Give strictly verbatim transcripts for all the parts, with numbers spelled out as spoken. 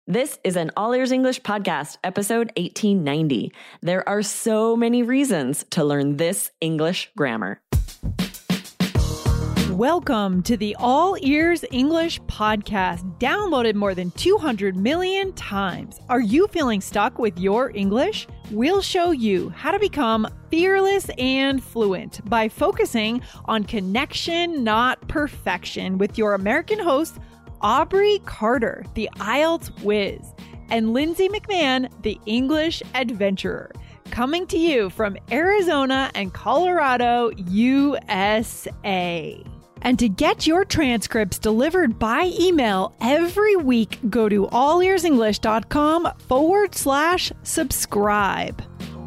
This is an All Ears English podcast, episode eighteen ninety. There are so many reasons to learn this English grammar. Welcome to the All Ears English podcast, downloaded more than two hundred million times. Are you feeling stuck with your English? We'll show you how to become fearless and fluent by focusing on connection, not perfection, with your American host, Aubrey Carter, the I E L T S whiz, and Lindsay McMahon, the English adventurer, coming to you from Arizona and Colorado, U S A. And to get your transcripts delivered by email every week, go to allearsenglish.com forward slash subscribe.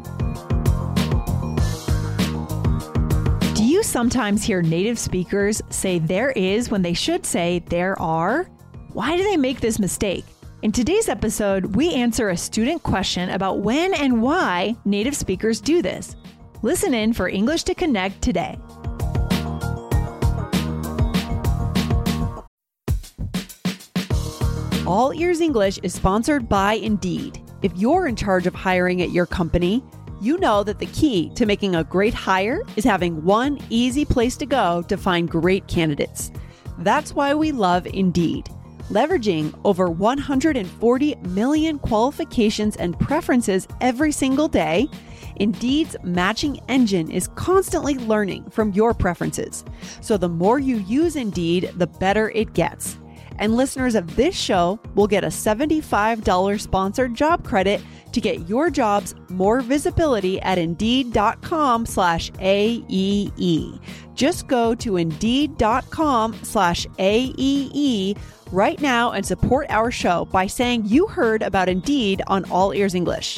Do you sometimes hear native speakers say there is when they should say there are? Why do they make this mistake? In today's episode, we answer a student question about when and why native speakers do this. Listen in for English to Connect today. All Ears English is sponsored by Indeed. If you're in charge of hiring at your company, you know that the key to making a great hire is having one easy place to go to find great candidates. That's why we love Indeed. Leveraging over one hundred forty million qualifications and preferences every single day, Indeed's matching engine is constantly learning from your preferences. So the more you use Indeed, the better it gets. And listeners of this show will get a seventy-five dollars sponsored job credit to get your jobs more visibility at Indeed.com slash AEE. Just go to Indeed.com slash AEE right now and support our show by saying you heard about Indeed on All Ears English.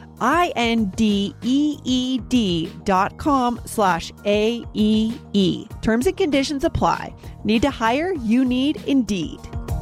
I-N-D-E-E-D dot com slash A-E-E. Terms and conditions apply. Need to hire? You need Indeed.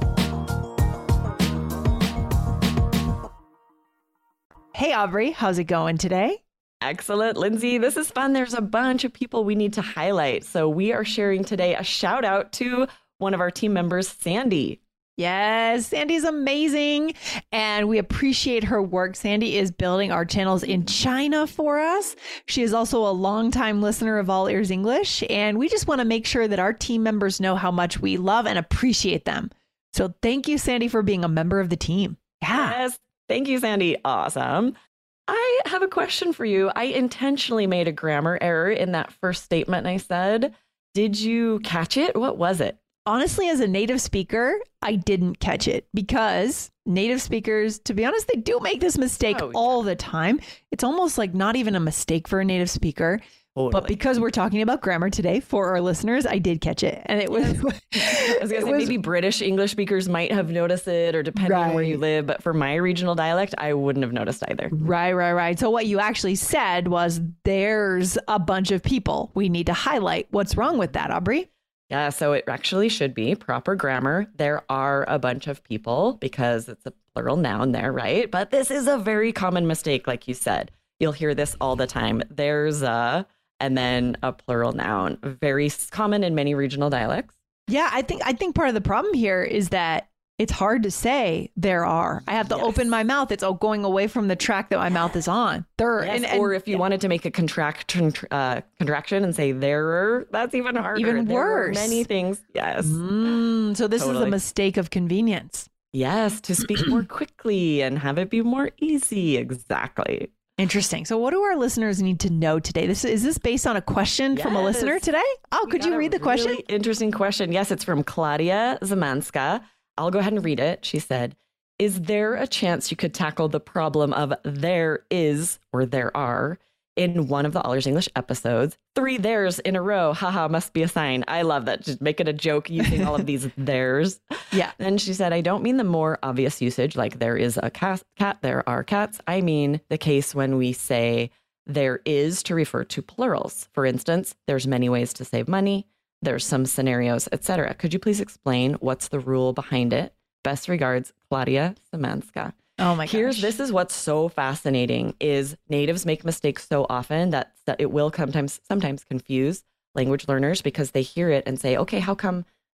Hey, Aubrey, how's it going today? Excellent, Lindsay. This is fun. There's a bunch of people we need to highlight. So we are sharing today a shout out to one of our team members, Sandy. Yes, Sandy's amazing, and we appreciate her work. Sandy is building our channels in China for us. She is also a longtime listener of All Ears English, and we just want to make sure that our team members know how much we love and appreciate them. So thank you, Sandy, for being a member of the team. Yeah. Yes, thank you, Sandy. Awesome. I have a question for you. I intentionally made a grammar error in that first statement I said. Did you catch it? What was it? Honestly, as a native speaker, I didn't catch it because native speakers, to be honest, they do make this mistake oh, yeah. all the time. It's almost like not even a mistake for a native speaker. Totally. But because we're talking about grammar today for our listeners, I did catch it. And it was... I was going to say, was, maybe British English speakers might have noticed it or depending right. on where you live. But for my regional dialect, I wouldn't have noticed either. Right, right, right. So what you actually said was there's a bunch of people. We need to highlight what's wrong with that, Aubrey. Yeah, so it actually should be proper grammar. There are a bunch of people because it's a plural noun there, right? But this is a very common mistake, like you said. You'll hear this all the time. There's a, and then a plural noun. Very common in many regional dialects. Yeah, I think I think part of the problem here is that it's hard to say there are. I have to yes. open my mouth. It's going away from the track that my mouth is on. There, yes, and, and, or if you yeah. wanted to make a contraction, uh, contraction and say there, that's even harder. Even there worse. Many things. Yes. Mm, so this totally. is a mistake of convenience. Yes, to speak more quickly and have it be more easy. Exactly. Interesting. So what do our listeners need to know today? This is this based on a question yes. from a listener today? Oh, could you read the question? Really interesting question. Yes, it's from Claudia Zamanska. I'll go ahead and read it. She said, is there a chance you could tackle the problem of there is or there are in one of the All Ears English episodes? Three there's in a row. Haha, must be a sign. I love that. Just make it a joke using all of these there's. Yeah. Then she said, I don't mean the more obvious usage like there is a cat, cat, there are cats. I mean the case when we say there is to refer to plurals. For instance, there's many ways to save money. There's some scenarios, et cetera. Could you please explain what's the rule behind it? Best regards, Claudia Samanska. Oh my gosh. Here's, this is what's so fascinating is natives make mistakes so often that, that it will sometimes, sometimes confuse language learners because they hear it and say, okay, how come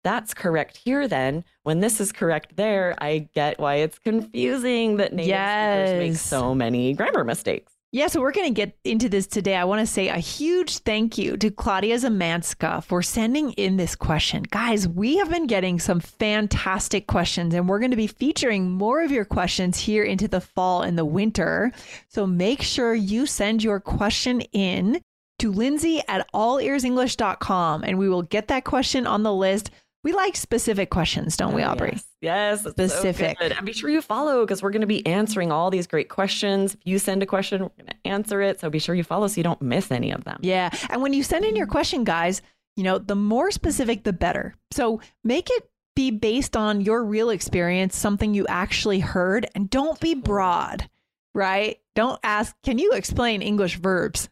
that's correct here then. When this is correct there, I get why it's confusing that native Yes. speakers make so many grammar mistakes. Yeah, so we're going to get into this today. I want to say a huge thank you to Claudia Zamanska for sending in this question. Guys, we have been getting some fantastic questions, and we're going to be featuring more of your questions here into the fall and the winter. So make sure you send your question in to Lindsay at all ears english dot com, and we will get that question on the list. We like specific questions, don't we, Aubrey? Yes, yes, specific. So good. And be sure you follow because we're going to be answering all these great questions. If you send a question, we're going to answer it. So be sure you follow so you don't miss any of them. Yeah. And when you send in your question, guys, you know, the more specific, the better. So make it be based on your real experience, something you actually heard, and don't be broad, right? Don't ask, can you explain English verbs?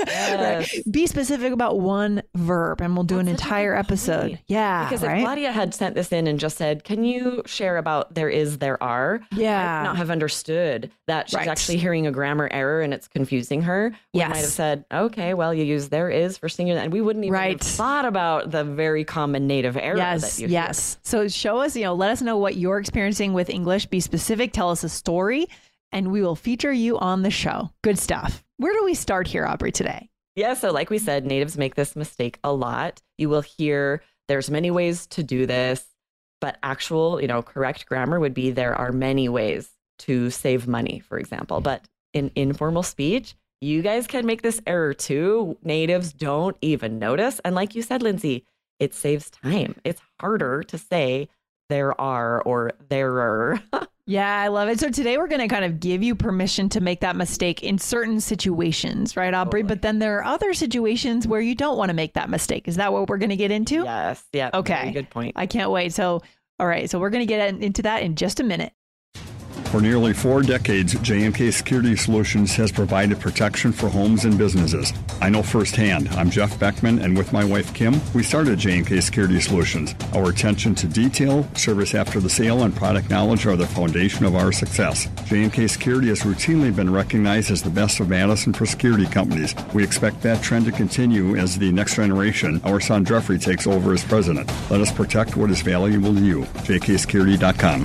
Yes. Right? Be specific about one verb, and we'll do That's an entire episode. point. Yeah. Because right? if Claudia had sent this in and just said, can you share about there is, there are? Yeah. I would not have understood that she's Right. actually hearing a grammar error and it's confusing her. We Yes. might have said, okay, well, you use there is for singular. And we wouldn't even Right. have thought about the very common native error Yes, that you hear. yes. So show us, you know, let us know what you're experiencing with English. Be specific. Tell us a story, and we will feature you on the show. Good stuff. Where do we start here, Aubrey, today? Yeah, so like we said, natives make this mistake a lot. You will hear there's many ways to do this, but actual, you know, correct grammar would be there are many ways to save money, for example. But in informal speech, you guys can make this error too. Natives don't even notice. And like you said, Lindsay, it saves time. It's harder to say there are or there are. Yeah, I love it. So today we're going to kind of give you permission to make that mistake in certain situations, right, Aubrey? Totally. But then there are other situations where you don't want to make that mistake. Is that what we're going to get into? Yes. Yeah. Okay. Very good point. I can't wait. So, all right. So we're going to get into that in just a minute. For nearly four decades, J and K Security Solutions has provided protection for homes and businesses. I know firsthand. I'm Jeff Beckman, and with my wife Kim, we started J and K Security Solutions. Our attention to detail, service after the sale, and product knowledge are the foundation of our success. J and K Security has routinely been recognized as the best of Madison for security companies. We expect that trend to continue as the next generation, our son Jeffrey, takes over as president. Let us protect what is valuable to you. J K security dot com.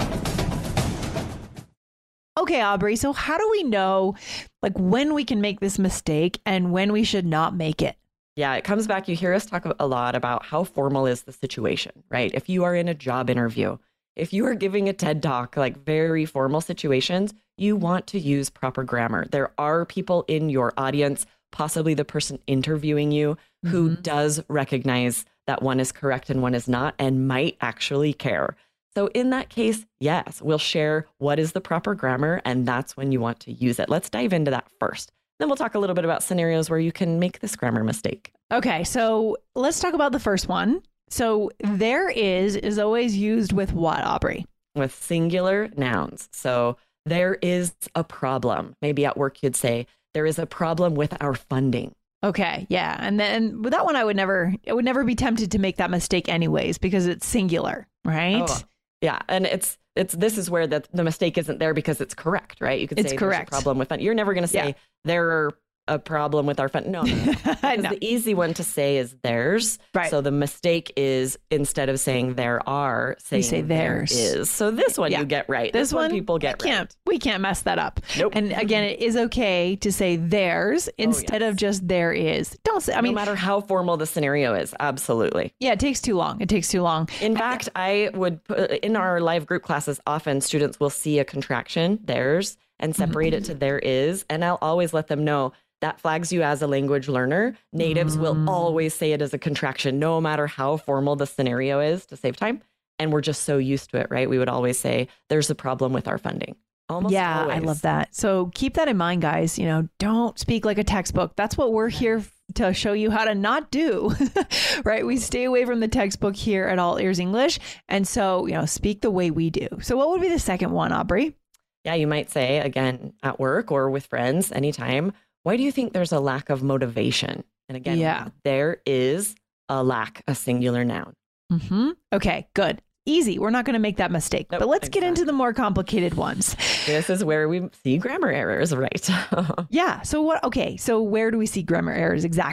Okay, Aubrey. So how do we know like when we can make this mistake and when we should not make it? Yeah, it comes back. You hear us talk a lot about how formal is the situation, right? If you are in a job interview, if you are giving a TED Talk, like very formal situations, you want to use proper grammar. There are people in your audience, possibly the person interviewing you, who Mhm. does recognize that one is correct and one is not and might actually care. So in that case, yes, we'll share what is the proper grammar, and that's when you want to use it. Let's dive into that first. Then we'll talk a little bit about scenarios where you can make this grammar mistake. Okay, so let's talk about the first one. So there is is always used with what, Aubrey? With singular nouns. So there is a problem. Maybe at work you'd say, there is a problem with our funding. Okay, yeah. And then with that one, I would never, I would never be tempted to make that mistake anyways, because it's singular, right? Oh, yeah. And it's, it's, this is where the, the mistake isn't there because it's correct, right? You could It's say correct. there's a problem with funding. You're never going to say Yeah. there are a problem with our fund. No, no, no. Because No. the easy one to say is theirs. Right. So the mistake is instead of saying there are, saying say there theirs. is. So this one Yeah. you get right. This, one people get we right. can't, we can't mess that up. Nope. And again, it is okay to say theirs instead yes. of just there is. Don't say, I I mean, no matter how formal the scenario is. Absolutely. yeah, it takes too long. It takes too long. In fact, I would put in our live group classes, often students will see a contraction, theirs, and separate it to there is. And I'll always let them know that flags you as a language learner. Natives Mm. will always say it as a contraction, no matter how formal the scenario is, to save time. And we're just so used to it, right? We would always say, there's a problem with our funding. Almost Yeah, always. I love that. So keep that in mind, guys. You know, don't speak like a textbook. That's what we're here to show you how to not do, right? We stay away from the textbook here at All Ears English. And so, you know, speak the way we do. So what would be the second one, Aubrey? Yeah, you might say, again, at work or with friends, anytime, why do you think there's a lack of motivation? And again, Yeah. there is a lack, a singular noun. Mm-hmm. Okay, good. Easy. We're not going to make that mistake. Nope, but let's get into exactly. the more complicated ones. This is where we see grammar errors, right? Yeah. So what? Okay. So where do we see grammar errors exactly?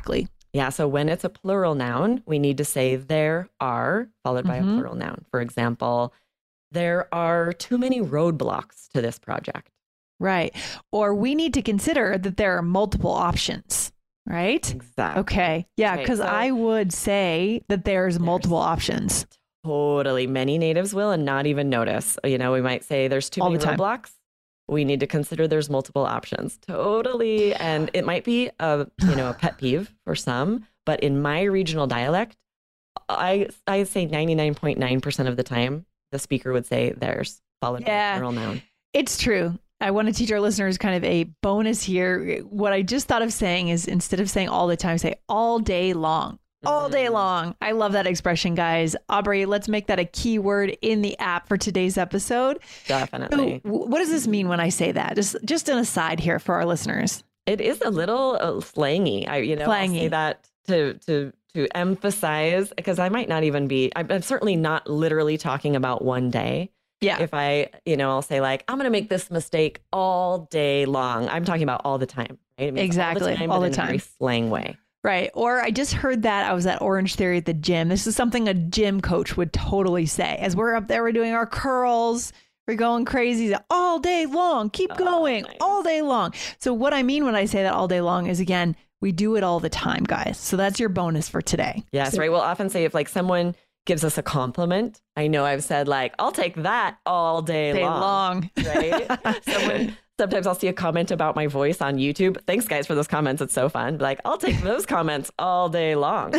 Yeah. So when it's a plural noun, we need to say there are followed by Mhm. a plural noun. For example, there are too many roadblocks to this project. Right. Or we need to consider that there are multiple options, right? Exactly. Okay. Yeah, Right, because so- I would say that there's multiple options. Totally. Many natives will and not even notice. You know, we might say there's too All many the time. roadblocks. We need to consider there's multiple options. Totally. And it might be a, you know, a pet peeve for some, but in my regional dialect, I I say ninety-nine point nine percent of the time the speaker would say there's followed Yeah. by a plural noun. It's true. I want to teach our listeners kind of a bonus here. What I just thought of saying is instead of saying all the time, say all day long. All day Mm. long. I love that expression, guys. Aubrey, let's make that a keyword in the app for today's episode. So, Definitely. w- what does this mean when I say that? Just just an aside here for our listeners. It is a little uh, slangy. I, you know, I'll Slangy. say that to to to emphasize because I might not even be. I'm, I'm certainly not literally talking about one day. Yeah. If I, you know, I'll say like, I'm going to make this mistake all day long. I'm talking about all the time, right? It means Exactly, all the time, all but the in a very time. slang way. Right. Or I just heard that I was at Orange Theory at the gym. This is something a gym coach would totally say. As we're up there, we're doing our curls, we're going crazy all day long. Keep Oh, going nice. all day long. So what I mean when I say that all day long is, again, we do it all the time, guys. So that's your bonus for today. Yes, So- right. We'll often say if like someone gives us a compliment, I know I've said like, I'll take that all day, Day long. long. Right? Someone, sometimes I'll see a comment about my voice on YouTube. Thanks, guys, for those comments. It's so fun. Like, I'll take those comments all day long.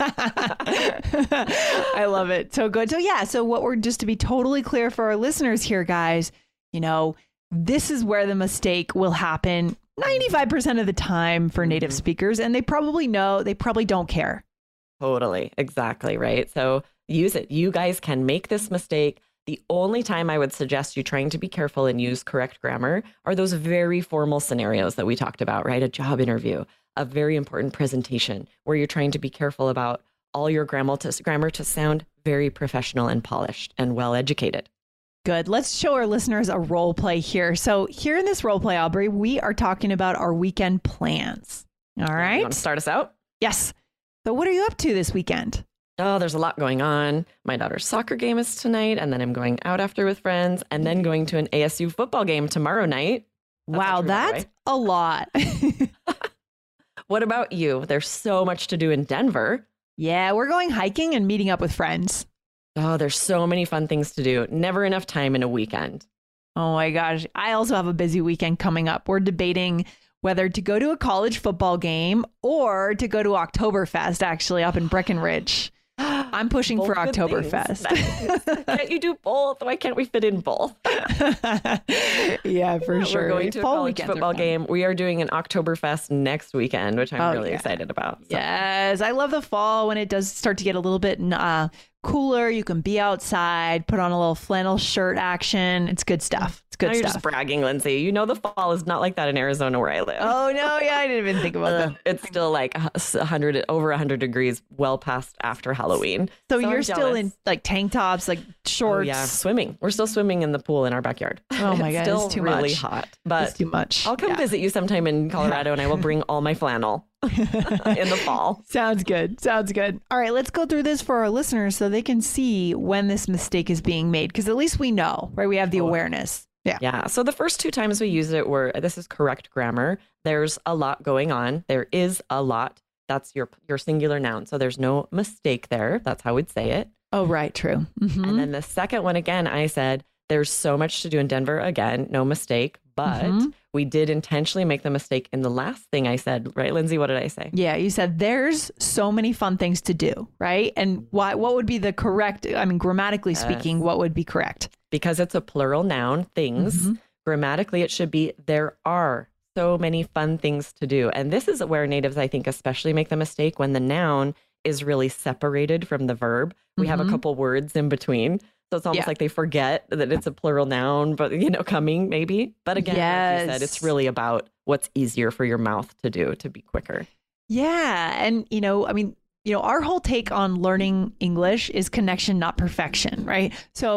I love it. So good. So yeah, so what we're just to be totally clear for our listeners here, guys, you know, this is where the mistake will happen ninety-five percent of the time for native Mhm. speakers. And they probably know, they probably don't care. Totally. Exactly. Right. So use it. You guys can make this mistake. The only time I would suggest you trying to be careful and use correct grammar are those very formal scenarios that we talked about, right? A job interview, a very important presentation where you're trying to be careful about all your grammar to, grammar to sound very professional and polished and well educated. Good. Let's show our listeners a role play here. So here in this role play, Aubrey, we are talking about our weekend plans. All You right. want to start us out? Yes. So what are you up to this weekend? Oh, there's a lot going on. My daughter's soccer game is tonight, and then I'm going out after with friends, and then going to an A S U football game tomorrow night. That's wow, not true, by the that's way. a lot. What about you? There's so much to do in Denver. Yeah, we're going hiking and meeting up with friends. Oh, there's so many fun things to do. Never enough time in a weekend. Oh my gosh. I also have a busy weekend coming up. We're debating whether to go to a college football game or to go to Oktoberfest, actually, up in Breckenridge. I'm pushing Both for good things. Oktoberfest. Can't you do both? Why can't we fit in both? Yeah, for sure. We're going to a Fall college weekends are football fun. game. We are doing an Oktoberfest next weekend, which I'm Oh, really yeah. excited about. So, Yes, I love the fall when it does start to get a little bit uh, cooler. You can be outside, put on a little flannel shirt action. It's good stuff. It's good now you're stuff. just bragging, Lindsay. You know the fall is not like that in Arizona where I live. Oh no, yeah, I didn't even think about Uh, that. it's still like a hundred, over a hundred degrees, well past after Halloween. So, I'm you're still jealous. in like tank tops, like Oh, shorts. yeah, swimming. We're still swimming in the pool in our backyard. Oh my It's God, still it's too really much. hot. It's But too much. I'll come Yeah. visit you sometime in Colorado, and I will bring all my flannel in the fall. Sounds good. Sounds good. All right, let's go through this for our listeners so they can see when this mistake is being made, because at least we know, right? We have the awareness. Yeah. Yeah. So the first two times we used it were this is correct grammar. There's a lot going on. There is a lot. That's your your singular noun. So there's no mistake there. That's how we'd say it. Oh, right. True. Mhm. And then the second one again, I said there's so much to do in Denver. Again, no mistake. But Mhm. we did intentionally make the mistake in the last thing I said. Right, Lindsay? What did I say? Yeah, you said there's so many fun things to do, right? And why? What would be the correct? I mean, grammatically speaking, Yes. what would be correct? Because it's a plural noun, things. Mhm. Grammatically, it should be there are so many fun things to do. And this is where natives, I think, especially make the mistake when the noun is really separated from the verb. We have a Mhm. couple words in between. So it's almost Yeah. like they forget that it's a plural noun, but, you know, coming maybe. But again, like you said, it's Yes. really about what's easier for your mouth to do to be quicker. Yeah, and you know, I mean, you know, our whole take on learning English is connection, not perfection, right? So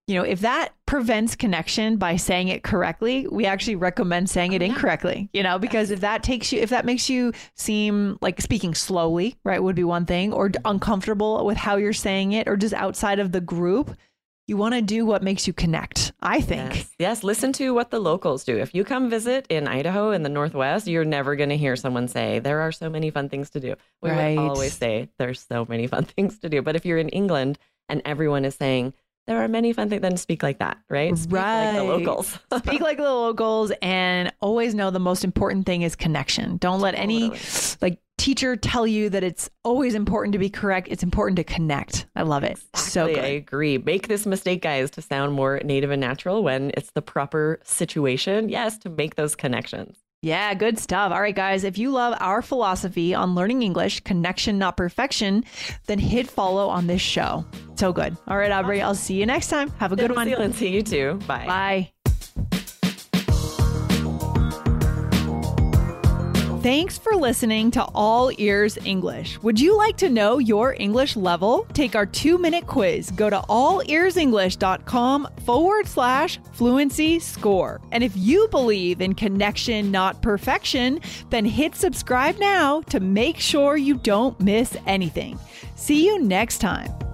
you know, if that prevents connection by saying it correctly, we actually recommend saying it incorrectly, you know, because if that takes you, if that makes you seem like speaking slowly, right, would be one thing, or uncomfortable with how you're saying it, or just outside of the group, you want to do what makes you connect, I think. Yes. yes, listen to what the locals do. If you come visit in Idaho in the Northwest, you're never going to hear someone say, there are so many fun things to do. We Right. would always say, there's so many fun things to do. But if you're in England and everyone is saying, there are many fun things, then speak like that, right? Speak like the Right. locals. Speak like the locals, and always know the most important thing is connection. Don't let any Totally. like teacher tell you that it's always important to be correct. It's important to connect. I love it. So Exactly, good. I agree. Make this mistake, guys, to sound more native and natural when it's the proper situation. Yes, to make those connections. Yeah, good stuff. All right, guys, if you love our philosophy on learning English, connection, not perfection, then hit follow on this show. So good. All right, Aubrey, I'll see you next time. Have a good one. And see you too. Bye. Bye. Thanks for listening to All Ears English. Would you like to know your English level? Take our two-minute quiz. Go to allearsenglish.com forward slash fluency score. And if you believe in connection, not perfection, then hit subscribe now to make sure you don't miss anything. See you next time.